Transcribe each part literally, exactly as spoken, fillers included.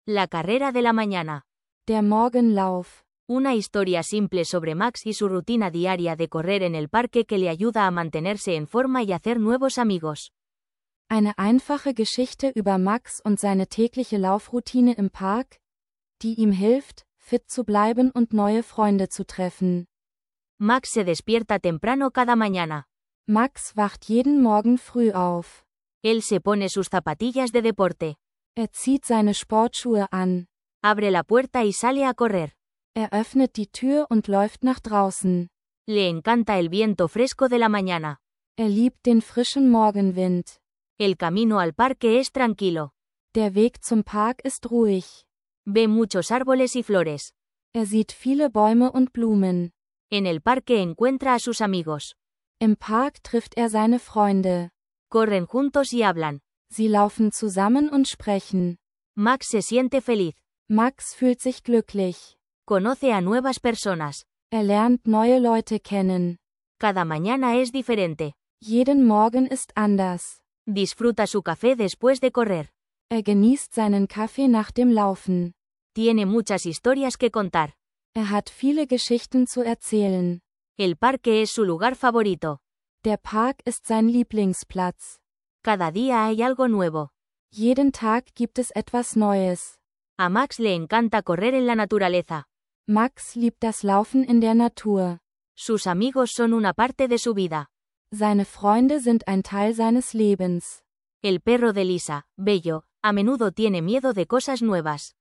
La carrera de la mañana. Der Morgenlauf. Una historia simple sobre Max y su rutina diaria de correr en el parque que le ayuda a mantenerse en forma y hacer nuevos amigos. Eine einfache Geschichte über Max und seine tägliche Laufroutine im Park, die ihm hilft, fit zu bleiben und neue Freunde zu treffen. Max se despierta temprano cada mañana. Max wacht jeden Morgen früh auf. Él se pone sus zapatillas de deporte. Er zieht seine Sportschuhe an. Abre la puerta y sale a correr. Er öffnet die Tür und läuft nach draußen. Le encanta el viento fresco de la mañana. Er liebt den frischen Morgenwind. El camino al parque es tranquilo. Der Weg zum Park ist ruhig. Ve muchos árboles y flores. Er sieht viele Bäume und Blumen. En el parque encuentra a sus amigos. Im Park trifft er seine Freunde. Corren juntos y hablan. Sie laufen zusammen und sprechen. Max se siente feliz. Max fühlt sich glücklich. Conoce a nuevas personas. Er lernt neue Leute kennen. Cada mañana es diferente. Jeden Morgen ist anders. Disfruta su café después de correr. Er genießt seinen Kaffee nach dem Laufen. Tiene muchas historias que contar. Er hat viele Geschichten zu erzählen. El parque es su lugar favorito. Der Park ist sein Lieblingsplatz. Cada día hay algo nuevo. Jeden Tag gibt es etwas Neues. A Max le encanta correr en la naturaleza. Max liebt das Laufen in der Natur. Sus amigos son una parte de su vida. Seine Freunde sind ein Teil seines Lebens. El perro de Lisa, Bello, a menudo tiene miedo de cosas nuevas.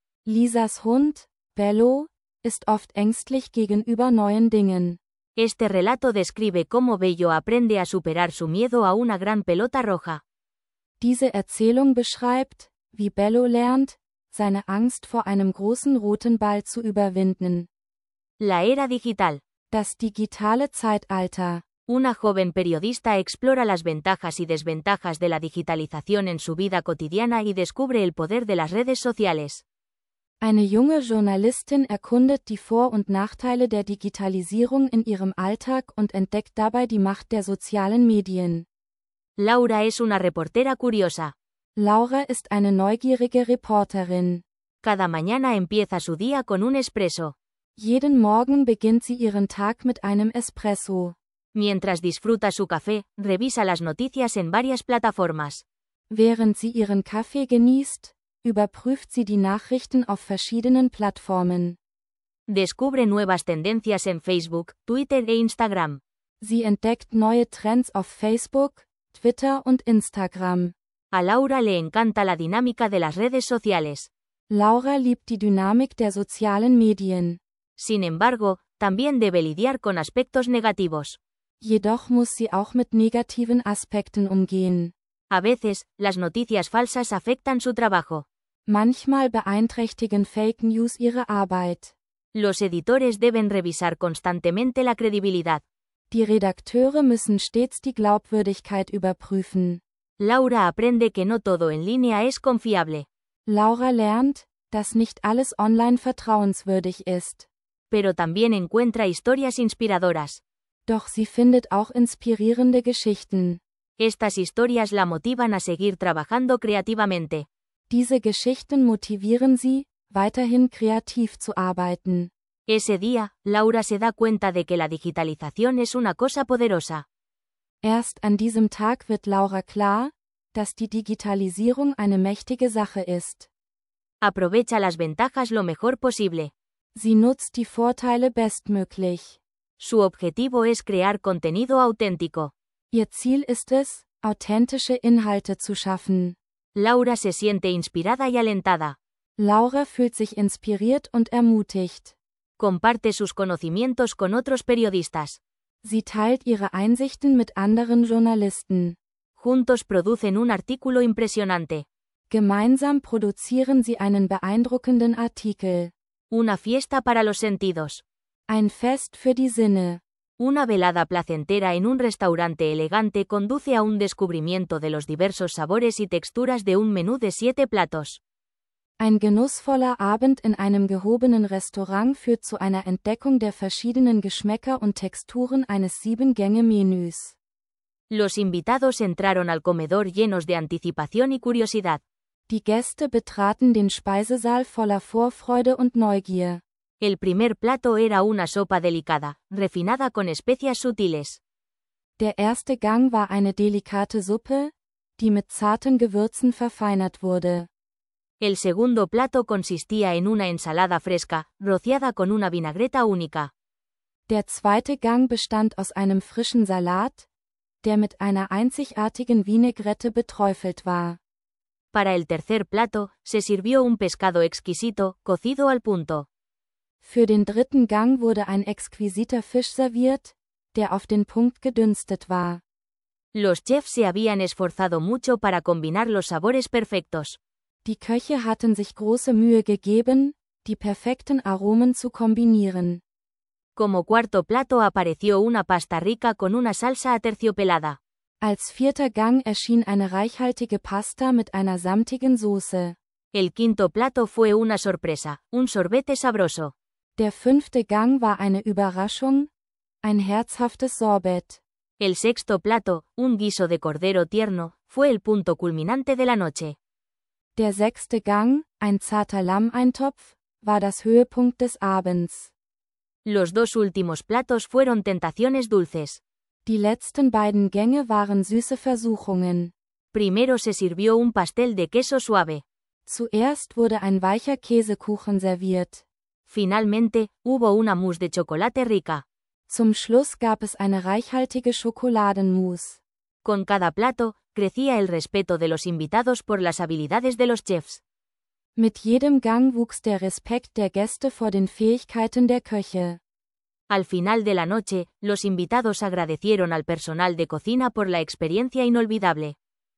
Lisas Hund, Bello, ist oft ängstlich gegenüber neuen Dingen. Este relato describe cómo Bello aprende a superar su miedo a una gran pelota roja. Diese Erzählung beschreibt, wie Bello lernt, seine Angst vor einem großen roten Ball zu überwinden. La era digital. Das digitale Zeitalter. Una joven periodista explora las ventajas y desventajas de la digitalización en su vida cotidiana y descubre el poder de las redes sociales. Eine junge Journalistin erkundet die Vor- und Nachteile der Digitalisierung in ihrem Alltag und entdeckt dabei die Macht der sozialen Medien. Laura es una reportera curiosa. Laura ist eine neugierige Reporterin. Cada mañana empieza su día con un espresso. Jeden Morgen beginnt sie ihren Tag mit einem Espresso. Mientras disfruta su café, revisa las noticias en varias plataformas. Während sie ihren Kaffee genießt, überprüft sie die Nachrichten auf verschiedenen Plattformen. Descubre nuevas tendencias en Facebook, Twitter e Instagram. Sie entdeckt neue Trends auf Facebook, Twitter und Instagram. A Laura le encanta la dinámica de las redes sociales. Laura liebt die Dynamik der sozialen Medien. Sin embargo, también debe lidiar con aspectos negativos. Jedoch muss sie auch mit negativen Aspekten umgehen. A veces, las noticias falsas afectan su trabajo. Manchmal beeinträchtigen Fake News ihre Arbeit. Los editores deben revisar constantemente la credibilidad. Die Redakteure müssen stets die Glaubwürdigkeit überprüfen. Laura aprende que no todo en línea es confiable. Laura lernt, dass nicht alles online vertrauenswürdig ist. Pero también encuentra historias inspiradoras. Doch sie findet auch inspirierende Geschichten. Estas historias la motivan a seguir trabajando creativamente. Diese Geschichten motivieren sie, weiterhin kreativ zu arbeiten. Ese día, Laura se da cuenta de que la digitalización es una cosa poderosa. Erst an diesem Tag wird Laura klar, dass die Digitalisierung eine mächtige Sache ist. Aprovecha las ventajas lo mejor posible. Sie nutzt die Vorteile bestmöglich. Su objetivo es crear contenido auténtico. Ihr Ziel ist es, authentische Inhalte zu schaffen. Laura se siente inspirada y alentada. Laura fühlt sich inspiriert und ermutigt. Comparte sus conocimientos con otros periodistas. Sie teilt ihre Einsichten mit anderen Journalisten. Juntos producen un artículo impresionante. Gemeinsam produzieren sie einen beeindruckenden Artikel. Una fiesta para los sentidos. Ein Fest für die Sinne. Una velada placentera en un restaurante elegante conduce a un descubrimiento de los diversos sabores y texturas de un menú de siete platos. Ein genussvoller Abend in einem gehobenen Restaurant führt zu einer Entdeckung der verschiedenen Geschmäcker und Texturen eines Sieben-Gänge-Menüs. Los invitados entraron al comedor llenos de anticipación y curiosidad. Die Gäste betraten den Speisesaal voller Vorfreude und Neugier. El primer plato era una sopa delicada, refinada con especias sutiles. Der erste Gang war eine delikate Suppe, die mit zarten Gewürzen verfeinert wurde. El segundo plato consistía en una ensalada fresca, rociada con una vinagreta única. Der zweite Gang bestand aus einem frischen Salat, der mit einer einzigartigen Vinaigrette beträufelt war. Para el tercer plato, se sirvió un pescado exquisito, cocido al punto. Für den dritten Gang wurde ein exquisiter Fisch serviert, der auf den Punkt gedünstet war. Los chefs se habían esforzado mucho para combinar los sabores perfectos. Die Köche hatten sich große Mühe gegeben, die perfekten Aromen zu kombinieren. Como cuarto plato apareció una pasta rica con una salsa aterciopelada. Als vierter Gang erschien eine reichhaltige Pasta mit einer samtigen Soße. El quinto plato fue una sorpresa, un sorbete sabroso. Der fünfte Gang war eine Überraschung, ein herzhaftes Sorbet. El sexto plato, un guiso de cordero tierno, fue el punto culminante de la noche. Der sechste Gang, ein zarter Lammeintopf, war das Höhepunkt des Abends. Los dos últimos platos fueron tentaciones dulces. Die letzten beiden Gänge waren süße Versuchungen. Primero se sirvió un pastel de queso suave. Zuerst wurde ein weicher Käsekuchen serviert. Finalmente, hubo una mousse de chocolate rica. Zum Schluss gab es eine reichhaltige Schokoladenmousse. Con cada plato, crecía el respeto de los invitados por las habilidades de los chefs. Mit jedem Gang wuchs der Respekt der Gäste vor den Fähigkeiten der Köche. Al final de la noche, los invitados agradecieron al personal de cocina por la experiencia inolvidable.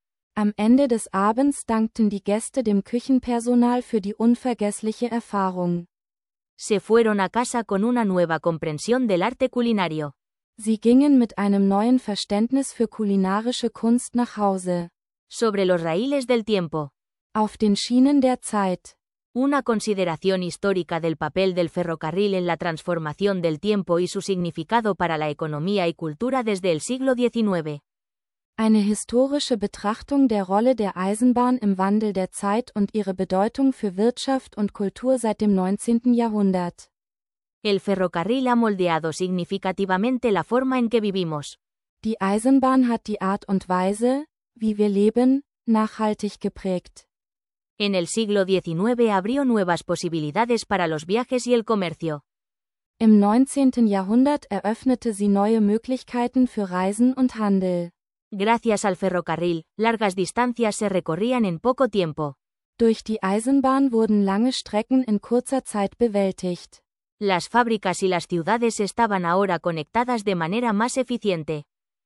Am Ende des Abends dankten die Gäste dem Küchenpersonal für die unvergessliche Erfahrung. Se fueron a casa con una nueva comprensión del arte culinario. Sie gingen mit einem neuen Verständnis für kulinarische Kunst nach Hause. Sobre los raíles del tiempo. Auf den Schienen der Zeit. Una consideración histórica del papel del ferrocarril en la transformación del tiempo y su significado para la economía y cultura desde el siglo diecinueve. Eine historische Betrachtung der Rolle der Eisenbahn im Wandel der Zeit und ihre Bedeutung für Wirtschaft und Kultur seit dem neunzehnten Jahrhundert. El ferrocarril ha moldeado significativamente la forma en que vivimos. Die Eisenbahn hat die Art und Weise, wie wir leben, nachhaltig geprägt. En el siglo diecinueve abrió nuevas posibilidades para los viajes y el comercio. Im neunzehnten Jahrhundert eröffnete sie neue Möglichkeiten für Reisen und Handel. Gracias al ferrocarril, largas distancias se recorrían en poco tiempo. Durch die Eisenbahn wurden lange Strecken in kurzer Zeit bewältigt. Las fábricas y las ciudades estaban ahora conectadas de manera más eficiente.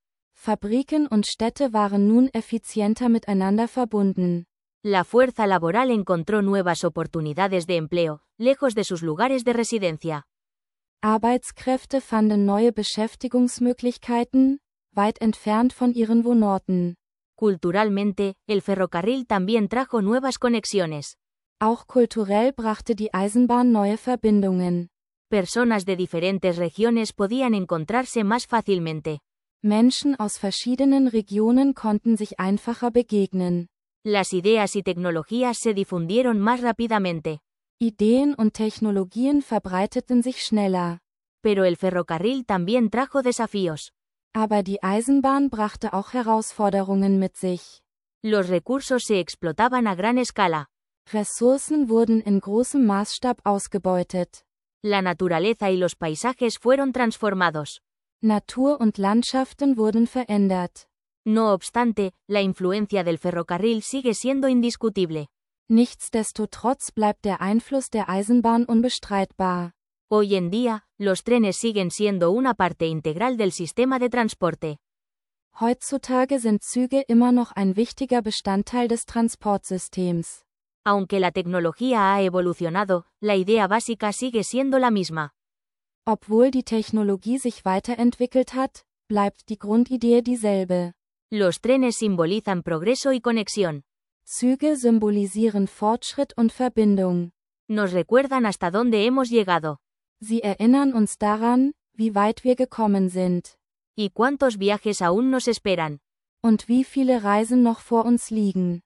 Fabriken und Städte waren nun effizienter miteinander verbunden. La fuerza laboral encontró nuevas oportunidades de empleo, lejos de sus lugares de residencia. Arbeitskräfte fanden neue Beschäftigungsmöglichkeiten, weit entfernt von ihren Wohnorten. Culturalmente, el ferrocarril también trajo nuevas conexiones. Auch kulturell brachte die Eisenbahn neue Verbindungen. Personas de diferentes regiones podían encontrarse más fácilmente. Menschen aus verschiedenen Regionen konnten sich einfacher begegnen. Las ideas y tecnologías se difundieron más rápidamente. Ideen und Technologien verbreiteten sich schneller. Pero el ferrocarril también trajo desafíos. Aber die Eisenbahn brachte auch Herausforderungen mit sich. Los recursos se explotaban a gran escala. Ressourcen wurden in großem Maßstab ausgebeutet. La naturaleza y los paisajes fueron transformados. Natur und Landschaften wurden verändert. No obstante, la influencia del ferrocarril sigue siendo indiscutible. Nichtsdestotrotz bleibt der Einfluss der Eisenbahn unbestreitbar. Hoy en día, los trenes siguen siendo una parte integral del sistema de transporte. Heutzutage sind Züge immer noch ein wichtiger Bestandteil des Transportsystems. Aunque la tecnología ha evolucionado, la idea básica sigue siendo la misma. Obwohl die Technologie sich weiterentwickelt hat, bleibt die Grundidee dieselbe. Los trenes simbolizan progreso y conexión. Züge symbolisieren Fortschritt und Verbindung. Nos recuerdan hasta dónde hemos llegado. Sie erinnern uns daran, wie weit wir gekommen sind. Y cuántos viajes aún nos esperan. Und wie viele Reisen noch vor uns liegen.